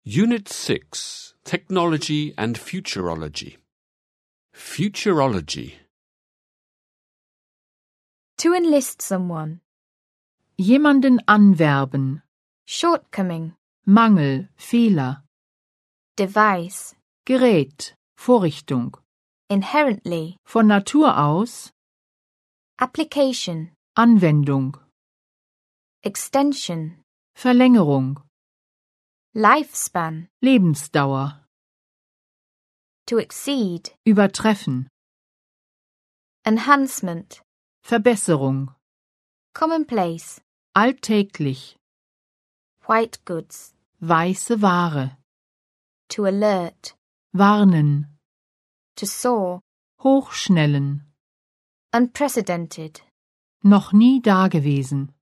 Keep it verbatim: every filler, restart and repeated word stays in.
Unit six, Technology and Futurology. Futurology. To enlist someone. Jemanden anwerben. Shortcoming. Mangel, Fehler. Device. Gerät, Vorrichtung. Inherently. Von Natur aus. Application. Anwendung. Extension. Verlängerung. Lifespan. Lebensdauer. To exceed. Übertreffen. Enhancement. Verbesserung. Commonplace. Alltäglich. White goods. Weiße Ware. To alert. Warnen. To soar. Hochschnellen. Unprecedented. Noch nie dagewesen.